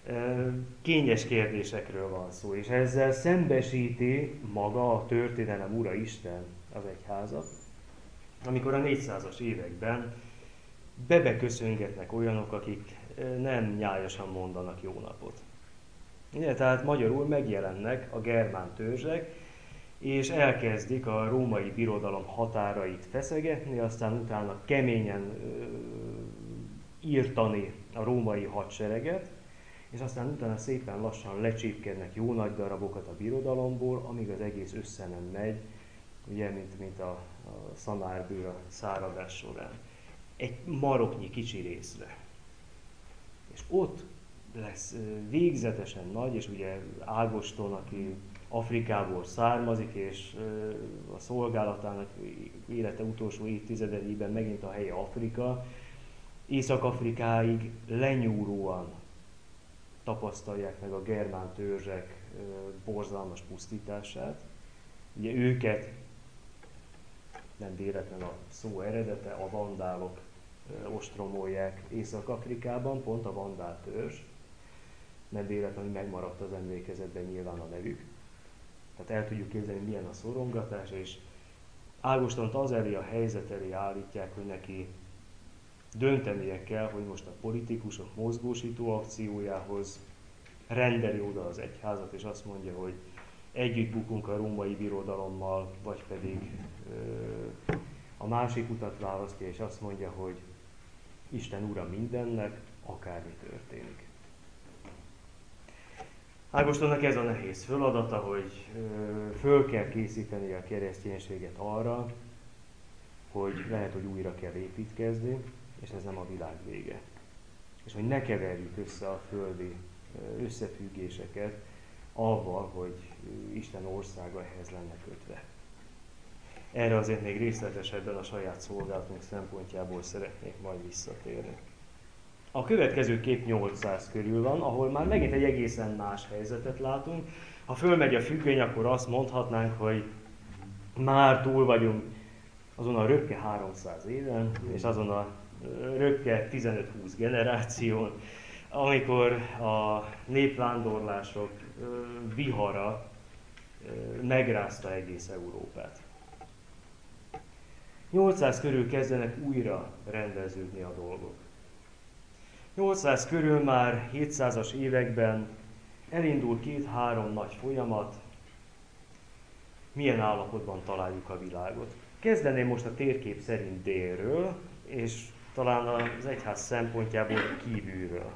Kényes kérdésekről van szó, és ezzel szembesíti maga a történelem ura Isten az egyházat, amikor a négyszázas években bebeköszöngetnek olyanok, akik nem nyájasan mondanak jó napot. Ugye, tehát magyarul megjelennek a germán törzsek, és elkezdik a római birodalom határait feszegetni, aztán utána keményen ö, írtani a római hadsereget, és aztán utána szépen lassan lecsípkednek jó nagy darabokat a birodalomból, amíg az egész össze nem megy, ugye, mint, mint a, a szamárbőr a száradás során. Egy maroknyi kicsi részre. És ott lesz végzetesen nagy, és ugye Ágoston, aki Afrikából származik, és a szolgálatának élete utolsó évtizedeiben megint a helye Afrika, Észak-Afrikáig lenyúlóan tapasztalják meg a germán törzsek borzalmas pusztítását. Ugye őket, nem véletlen a szó eredete, a vandálok ostromolják Észak-Afrikában, pont a vandál törzs. Nem véletlenül megmaradt az emlékezetben nyilván a nevük. Tehát el tudjuk képzelni, milyen a szorongatás, és Ágostont az elé a helyzet elé állítják, hogy neki döntenie kell, hogy most a politikusok mozgósító akciójához rendeli oda az egyházat, és azt mondja, hogy együtt bukunk a római birodalommal, vagy pedig ö, a másik utat választja, és azt mondja, hogy Isten ura mindennek, akármi történik. Ágostonnak ez a nehéz feladata, hogy ö, föl kell készíteni a kereszténységet arra, hogy lehet, hogy újra kell építkezni, és ez nem a világ vége. És hogy ne keverjük össze a földi összefüggéseket avval, hogy Isten országa ehhez lenne kötve. Erre azért még részletesebben a saját szolgálatunk szempontjából szeretnék majd visszatérni. A következő kép nyolcszáz körül van, ahol már megint egy egészen más helyzetet látunk. Ha fölmegy a függöny, akkor azt mondhatnánk, hogy már túl vagyunk azon a röpke háromszáz éven, és azon a röpke tizenöt-húsz generáción, amikor a népvándorlások vihara megrázta egész Európát. nyolcszáz körül kezdenek újra rendeződni a dolgok. nyolcszáz körül már hétszázas években elindul két-három nagy folyamat, milyen állapotban találjuk a világot. Kezdeném most a térkép szerint délről, és talán az egyház szempontjából kívülről.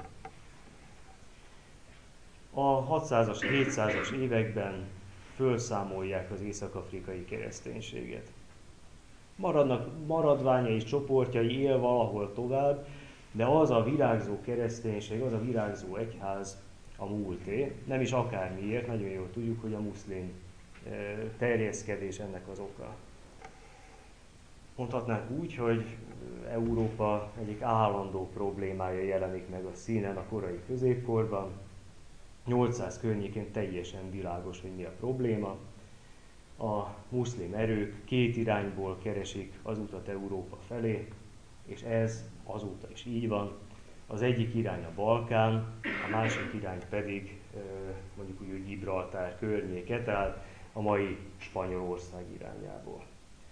A hatszázas, hétszázas években fölszámolják az észak-afrikai kereszténységet. Maradnak maradványai, csoportjai, él valahol tovább, de az a virágzó kereszténység, az a virágzó egyház a múlté, nem is akármiért, nagyon jól tudjuk, hogy a muszlim terjeszkedés ennek az oka. Mondhatnánk úgy, hogy Európa egyik állandó problémája jelenik meg a színen a korai középkorban. nyolcszáz környékén teljesen világos, hogy mi a probléma. A muszlim erők két irányból keresik az utat Európa felé, és ez azóta is így van. Az egyik irány a Balkán, a másik irány pedig mondjuk úgy, hogy Gibraltár környéke, tehát a mai Spanyolország irányából.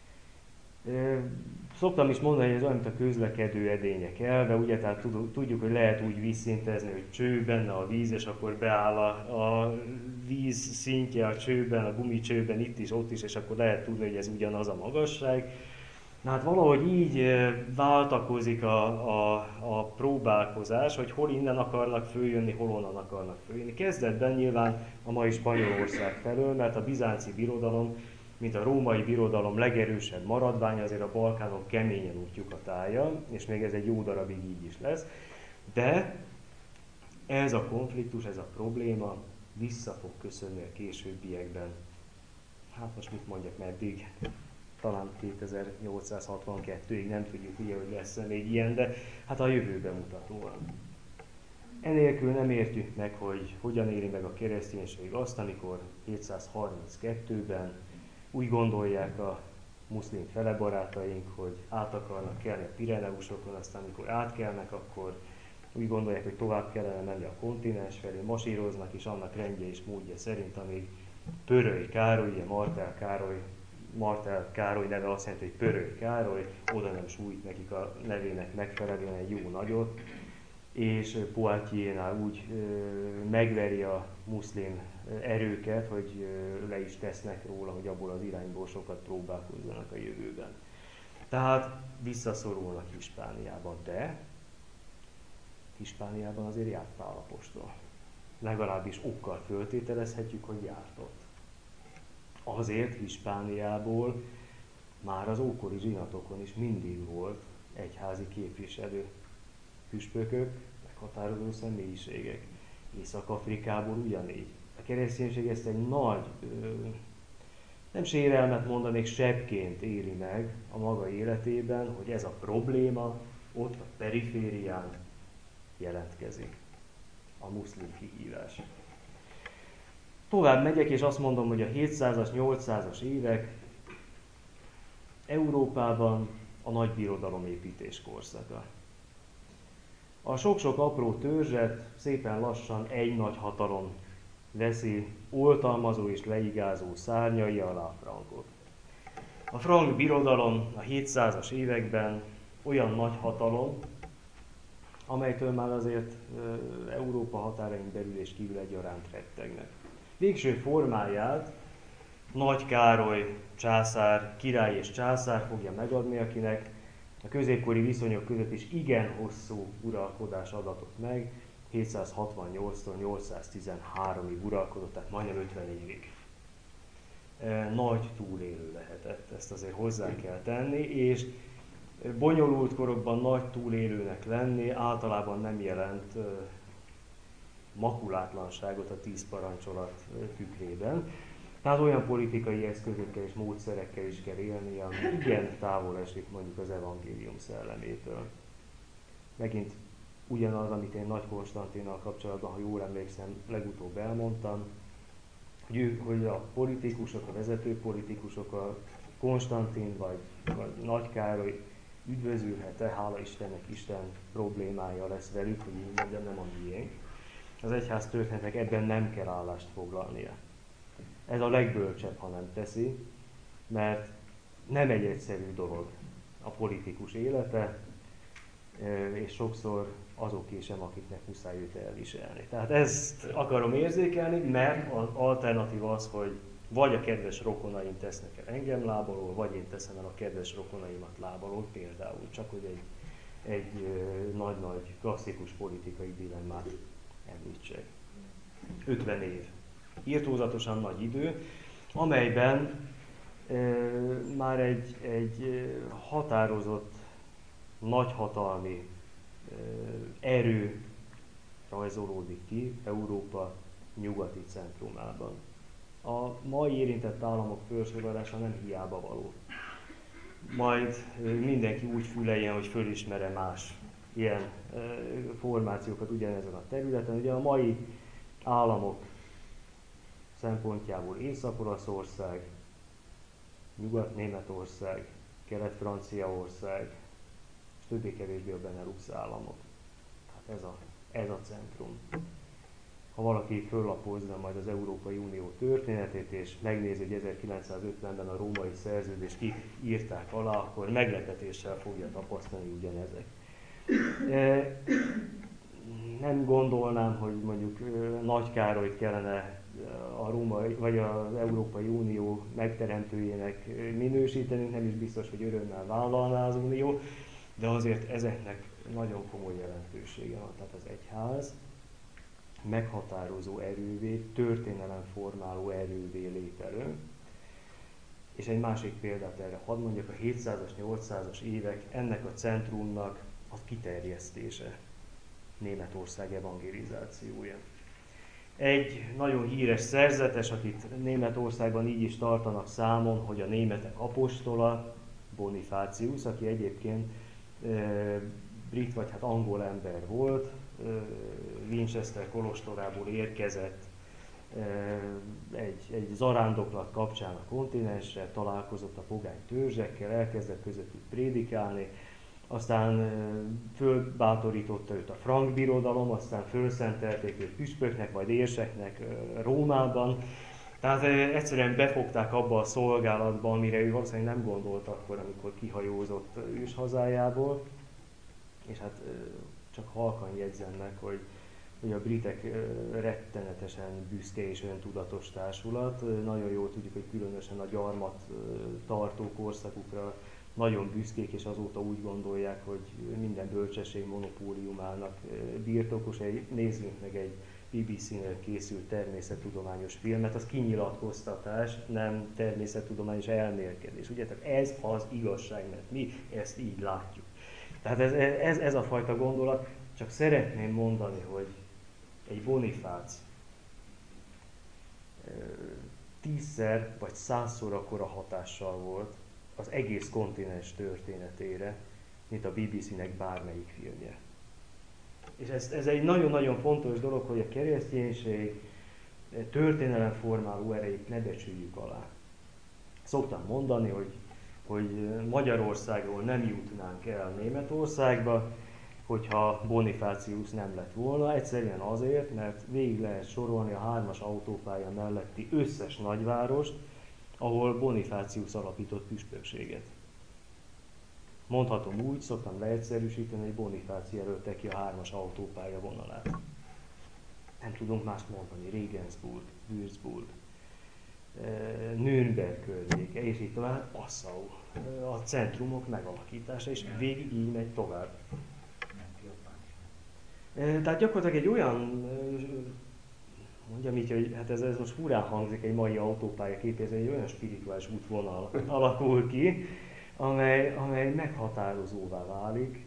Szoktam is mondani, hogy ez olyan, mint a közlekedő edények elve, ugye, tehát tudjuk, hogy lehet úgy vízszintezni, hogy cső benne a víz, és akkor beáll a, a víz szintje a csőben, a gumicsőben, itt is, ott is, és akkor lehet tudni, hogy ez ugyanaz a magasság. Na hát valahogy így váltakozik a, a, a próbálkozás, hogy hol innen akarnak följönni, hol onnan akarnak följönni. Kezdetben nyilván a mai Spanyolország felől, mert a bizánci birodalom, mint a római birodalom legerősebb maradványa, azért a Balkánon keményen útjukat állja, és még ez egy jó darabig így is lesz. De ez a konfliktus, ez a probléma vissza fog köszönni a későbbiekben. Hát most mit mondjak, meddig? Talán kétezer-nyolcszázhatvankettőig, nem tudjuk ugye, hogy lesz még ilyen, de hát a jövőben mutatóan. Enélkül nem értjük meg, hogy hogyan éri meg a kereszténység azt, amikor hétszázharminckettőben úgy gondolják a muszlim felebarátaink, hogy át akarnak kelni a Pireneusokon, aztán amikor átkelnek, akkor úgy gondolják, hogy tovább kellene menni a kontinens felé, masíroznak is annak rendje és módja szerint, amíg Pöröly Károly, ugye Martel Károly, Martel Károly neve azt jelenti, hogy Pöröly Károly, oda nem sújt nekik a nevének megfelelően egy jó nagyot, és Poitiers-nál úgy ö, megveri a muszlim erőket, hogy ö, le is tesznek róla, hogy abból az irányból sokat próbálkozzanak a jövőben. Tehát visszaszorulnak Hispániába, de Hispániában azért járt Pál apostol. Legalábbis okkal föltételezhetjük, hogy járt ott. Azért Hispániából már az ókori zsinatokon is mindig volt egyházi képviselő, püspökök, meghatározó személyiségek. Észak-Afrikából ugyanígy. A kereszténység ezt egy nagy, ö, nem sérelmet mondanék, sebbként éli meg a maga életében, hogy ez a probléma ott a periférián jelentkezik. A muszlim kihívás. Tovább megyek, és azt mondom, hogy a hétszázas, nyolcszázas évek Európában a nagy birodalomépítés korszaka. A sok-sok apró törzset szépen lassan egy nagy hatalom veszi oltalmazó és leigázó szárnyai alá a frankot. A frank birodalom a hétszázas években olyan nagy hatalom, amelytől már azért e, Európa határain belül és kívül egyaránt rettegnek. Végső formáját Nagy Károly császár, király és császár fogja megadni, akinek a középkori viszonyok között is igen hosszú uralkodás adatott meg, hétszázhatvannyolctól nyolcszáztizenháromig uralkodott, tehát majdnem ötven évig. Nagy túlélő lehetett, ezt azért hozzá kell tenni, és bonyolult korokban nagy túlélőnek lenni általában nem jelent makulátlanságot a tíz parancsolat tükrében. Tehát olyan politikai eszközökkel és módszerekkel is kell élni, ami igen távol esik mondjuk az evangélium szellemétől. Megint ugyanaz, amit én Nagy Konstantinnal kapcsolatban, ha jól emlékszem, legutóbb elmondtam, hogy, ő, hogy a politikusok, a vezető politikusok, a Konstantin vagy, vagy Nagy Károly üdvözülhet-e, hála Istennek, Isten problémája lesz velük, hogy így mondjam, nem a miénk. Az egyház történetek ebben nem kell állást foglalnia. Ez a legbölcsebb, ha nem teszi, mert nem egy egyszerű dolog a politikus élete, és sokszor azoké sem, akiknek muszáj őt elviselni. Tehát ezt akarom érzékelni, mert az alternatív az, hogy vagy a kedves rokonaim tesznek el engem lábalól, vagy én teszem el a kedves rokonaimat lábalól, például, csak hogy egy, egy nagy-nagy klasszikus politikai dilemmát említsek. ötven év. Írtózatosan nagy idő, amelyben e, már egy, egy határozott, nagyhatalmi e, erő rajzolódik ki Európa nyugati centrumában. A mai érintett államok felsorolása nem hiába való. Majd mindenki úgy füleljen, hogy fölismere más ilyen e, formációkat ugyanezen a területen. Ugye a mai államok szempontjából Észak-Olaszország, Nyugat-Németország, Kelet-Franciaország, és többé-kevésbé a Benelux államok. Tehát ez a, ez a centrum. Ha valaki föllapozza majd az Európai Unió történetét, és megnézi, hogy ezerkilencszázötvenben a római szerződést kik írták alá, akkor meglepetéssel fogja tapasztalni ugyanezek. E, nem gondolnám, hogy mondjuk Nagy Károlyt kellene a római, vagy az Európai Unió megteremtőjének minősíteni, nem is biztos, hogy örömmel vállalná az Unió, de azért ezeknek nagyon komoly jelentősége van. Tehát az egyház meghatározó erővé, történelemformáló erővé lép elő. És egy másik példát erre hadd mondjak, a hétszázas, nyolcszázas évek ennek a centrumnak a kiterjesztése, Németország evangelizációja. Egy nagyon híres szerzetes, akit Németországban így is tartanak számon, hogy a németek apostola, Bonifácius, aki egyébként e, brit vagy hát angol ember volt, e, Winchester kolostorából érkezett, e, egy, egy zarándoklat kapcsán a kontinensre, találkozott a pogány törzsekkel, elkezdett közöttük prédikálni, aztán fölbátorította őt a frank birodalom, aztán fölszentelték őt püspöknek vagy érseknek Rómában. Tehát egyszerűen befogták abba a szolgálatba, amire ő valószínűleg nem gondolt akkor, amikor kihajózott ős hazájából. És hát csak halkan jegyzem meg, hogy, hogy a britek rettenetesen büszke és öntudatos társulat. Nagyon jól tudjuk, hogy különösen a gyarmat tartó korszakukra nagyon büszkék, és azóta úgy gondolják, hogy minden bölcsesség monopóliumának birtokos. Nézzünk meg egy bé bé cé-nél készült természettudományos filmet, az kinyilatkoztatás, nem természettudományos elmélkedés. Ugye, tehát ez az igazság, mert mi ezt így látjuk. Tehát ez, ez, ez a fajta gondolat, csak szeretném mondani, hogy egy Bonifác tízszer vagy százszor akkora hatással volt az egész kontinens történetére, mint a bé bé cé-nek bármelyik filmje. És ez, ez egy nagyon-nagyon fontos dolog, hogy a kereszténység történelemformáló erejét ne becsüljük alá. Szoktam mondani, hogy, hogy Magyarországról nem jutnánk el Németországba, hogyha Bonifácius nem lett volna, egyszerűen azért, mert végig lehet sorolni a hármas autópálya melletti összes nagyvárost, ahol Bonifácius alapított püspökséget. Mondhatom úgy, szoktam leegyszerűsíteni, hogy Bonifác jelölte ki a hármas autópálya vonalát. Nem tudunk mást mondani, Regensburg, Würzburg, Nürnberg környéke, és így tovább, Passau, a centrumok megalakítása, és végig így megy tovább. Tehát gyakorlatilag egy olyan, mondjam így, hogy hát ez, ez most furán hangzik egy mai autópálya képéhez, egy olyan spirituális útvonal alakul ki, amely, amely meghatározóvá válik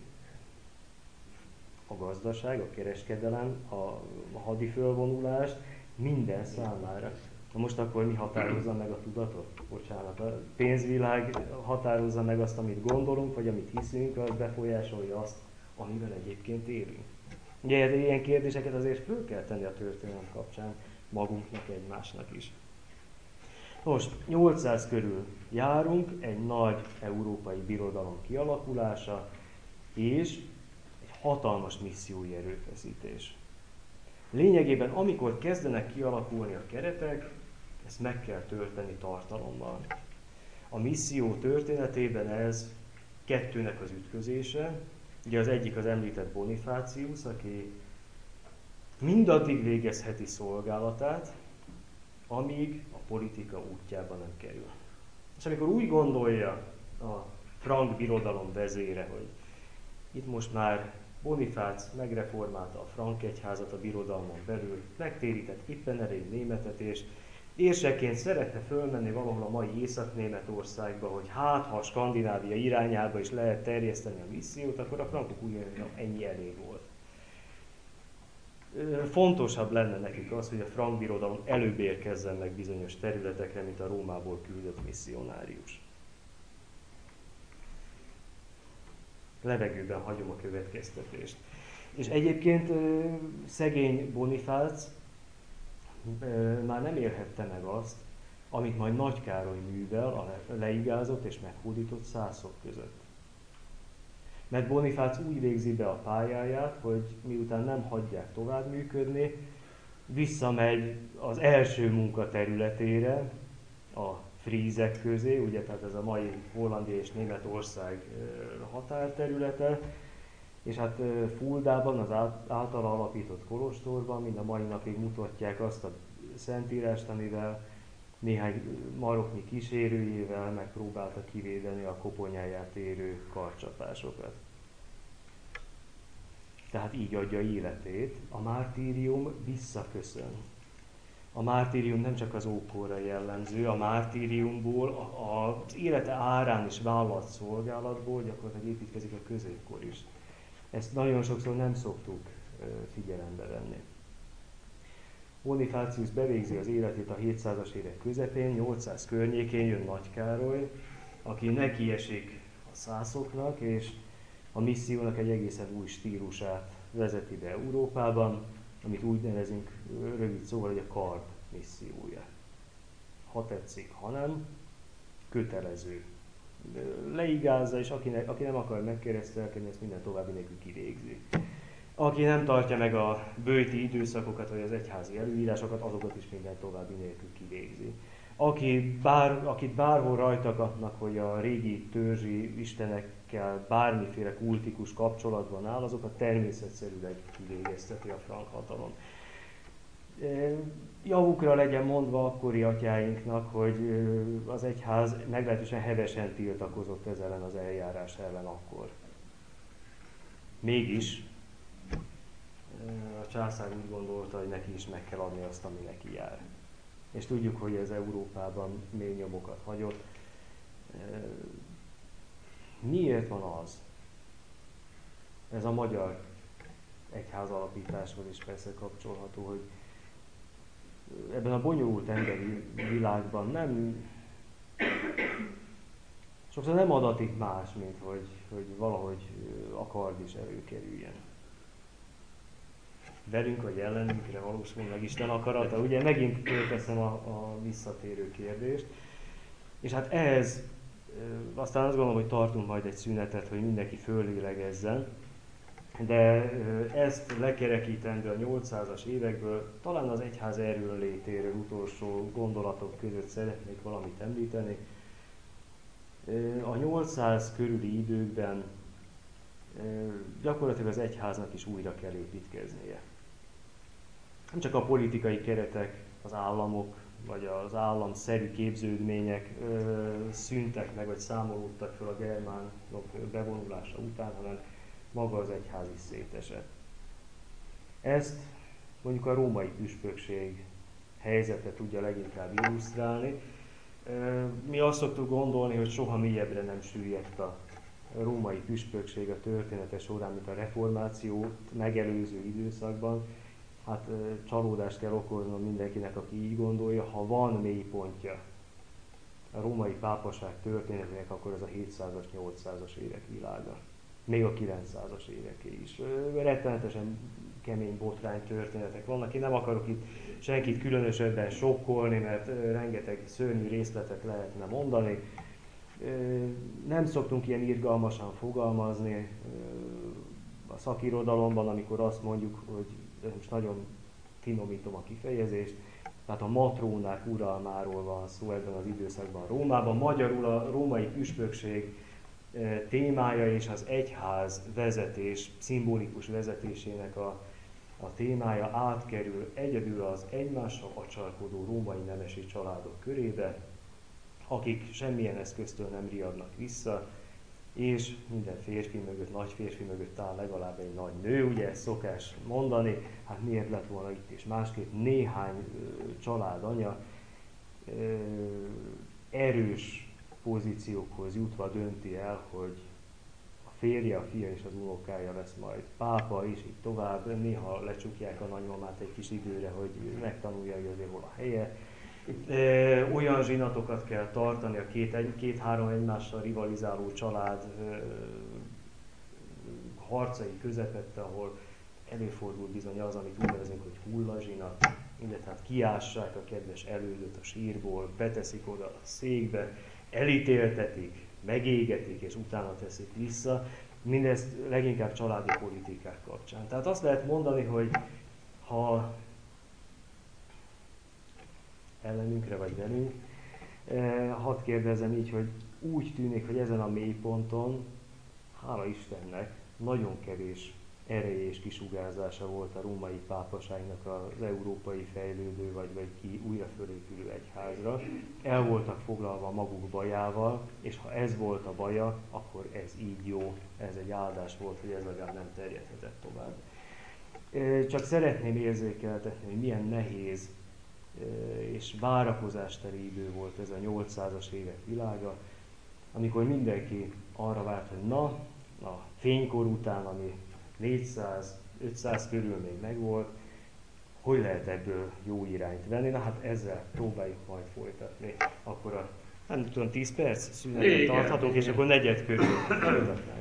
a gazdaság, a kereskedelem, a, a hadifölvonulás minden számára. Na most akkor mi határozza meg a tudatot? Bocsánat, a pénzvilág határozza meg azt, amit gondolunk, vagy amit hiszünk, az befolyásolja azt, amivel egyébként élünk. Ugye ilyen kérdéseket azért föl kell tenni a történelem kapcsán magunknak, egymásnak is. Most nyolcszáz körül járunk, egy nagy európai birodalom kialakulása, és egy hatalmas missziói erőfeszítés. Lényegében, amikor kezdenek kialakulni a keretek, ezt meg kell tölteni tartalommal. A misszió történetében ez kettőnek az ütközése. Ugye az egyik az említett Bonifácius, aki mindaddig végezheti szolgálatát, amíg a politika útjába nem kerül. És amikor úgy gondolja a frank birodalom vezére, hogy itt most már Bonifác megreformálta a frank egyházat a birodalmon belül, megtérített Kippeneri németet, és érsekként szeretne fölmenni valahol a mai Észak-Németországba, hogy hát, ha a Skandinávia irányába is lehet terjeszteni a missziót, akkor a frankok úgy mondják, hogy ennyi elég volt. Fontosabb lenne nekik az, hogy a frank birodalom előbb érkezzen meg bizonyos területekre, mint a Rómából küldött misszionárius. Levegőben hagyom a következtetést. És egyébként szegény Bonifác már nem élhette meg azt, amit majd Nagy Károly művel a leigázott és meghódított szászok között. Mert Bonifác úgy végzi be a pályáját, hogy miután nem hagyják tovább működni, visszamegy az első munkaterületére, a frízek közé, ugye, tehát ez a mai Hollandia és Németország határterülete, és hát Fuldában, az általa alapított kolostorban mind a mai napig mutatják azt a szentírást, amivel néhány maroknyi kísérőjével megpróbálta kivédeni a koponyáját érő karcsapásokat. Tehát így adja életét, a mártírium visszaköszön. A mártírium nem csak az ókorra jellemző, a mártíriumból, az élete árán is vállalt szolgálatból gyakorlatilag építkezik a középkor is. Ezt nagyon sokszor nem szoktuk figyelembe venni. Bonifácius bevégzi az életét a hétszázas évek közepén, nyolcszáz környékén jön Nagy Károly, aki nekiesik a szászoknak, és a missziónak egy egészen új stílusát vezeti be Európában, amit úgy nevezünk rövid szóval, hogy a kard missziója. Ha tetszik, ha nem, kötelező leigázza, és akinek, aki nem akar megkeresztelkedni, ezt minden további nélkül kivégzi. Aki nem tartja meg a böjti időszakokat, vagy az egyházi előírásokat, azokat is minden további nélkül kivégzi. Aki bár, akit bárhol rajtagatnak, hogy a régi törzsi istenekkel bármiféle kultikus kapcsolatban áll, azokat természetszerűleg kivégezteti a frank hatalom. Javukra legyen mondva akkori atyáinknak, hogy az egyház meglehetősen hevesen tiltakozott ez ellen az eljárás ellen akkor. Mégis a császár úgy gondolta, hogy neki is meg kell adni azt, ami neki jár. És tudjuk, hogy ez Európában mély nyomokat hagyott. Miért van az? Ez a magyar egyház alapításhoz is persze kapcsolható, hogy ebben a bonyolult emberi világban nem, sokszor nem adatik más, mint hogy, hogy valahogy a kard is előkerüljen. Velünk vagy ellenünkre valósul meg Isten akarata. Ugye megint fölteszem a, a visszatérő kérdést. És hát ehhez aztán azt gondolom, hogy tartunk majd egy szünetet, hogy mindenki föllélegezzen. De ezt lekerekítendő a nyolcszázas évekből, talán az egyház erőnlétéről utolsó gondolatok között szeretnék valamit említeni. A nyolcszáz körüli időkben gyakorlatilag az egyháznak is újra kell építkeznie. Nem csak a politikai keretek, az államok, vagy az államszerű képződmények ö, szűntek meg, vagy számolódtak fel a germánok bevonulása után, hanem maga az egyház is szétesett. Ezt mondjuk a római püspökség helyzete tudja leginkább illusztrálni. Mi azt szoktuk gondolni, hogy soha mélyebbre nem süllyedt a római püspökség a története során, mint a reformációt megelőző időszakban. Hát csalódást kell okoznom mindenkinek, aki így gondolja, ha van mélypontja a római pápaság történetének, akkor ez a hétszázas, nyolcszázas évek világa. Még a kilencszázas éveké is. Rettenetesen kemény botrány történetek vannak. Én nem akarok itt senkit különösebben sokkolni, mert rengeteg szörnyű részletet lehetne mondani. Nem szoktunk ilyen irgalmasan fogalmazni a szakirodalomban, amikor azt mondjuk, hogy most nagyon finomítom a kifejezést, tehát a matrónák uralmáról van szó ebben az időszakban Rómában. Magyarul a római püspökség témája és az egyház vezetés, szimbolikus vezetésének a, a témája átkerül egyedül az egymással acsarkodó római nemesi családok körébe, akik semmilyen eszköztől nem riadnak vissza, és minden férfi mögött, nagy férfi mögött áll legalább egy nagy nő, ugye ezt szokás mondani, hát miért lett volna itt is másképp, néhány ö, családanya ö, erős pozíciókhoz jutva dönti el, hogy a férje, a fia és az unokája lesz majd pápa, és így tovább. Néha lecsukják a nagymamát egy kis időre, hogy megtanulja, hogy azért hol a helye. E, olyan zsinatokat kell tartani a két, egy, két-három egymással rivalizáló család e, harcai közepette, ahol előfordul bizony az, amit úgy nevezünk, hogy hullazsinat. Ide tehát kiássák a kedves elődöt a sírból, beteszik oda a székbe, elítéltetik, megégetik, és utána teszik vissza. Mindezt leginkább családi politikák kapcsán. Tehát azt lehet mondani, hogy ha ellenünkre vagy velünk, eh, hadd kérdezem így, hogy úgy tűnik, hogy ezen a mélyponton, hála Istennek, nagyon kevés ereje és kisugárzása volt a római pápaságnak az európai fejlődő vagy, vagy ki újra fölépülő egyházra. El voltak foglalva a maguk bajával, és ha ez volt a baja, akkor ez így jó, ez egy áldás volt, hogy ez legalább nem terjedhetett tovább. Csak szeretném érzékeltetni, hogy milyen nehéz és várakozásteli idő volt ez a nyolcszázas évek világa, amikor mindenki arra várt, hogy na, a fénykor után, ami négyszáz-ötszáz körül még megvolt, hogy lehet ebből jó irányt venni. Na hát ezzel próbáljuk majd folytatni. Akkor a, nem tudom, tíz perc szünetet tarthatunk, és akkor negyed körül.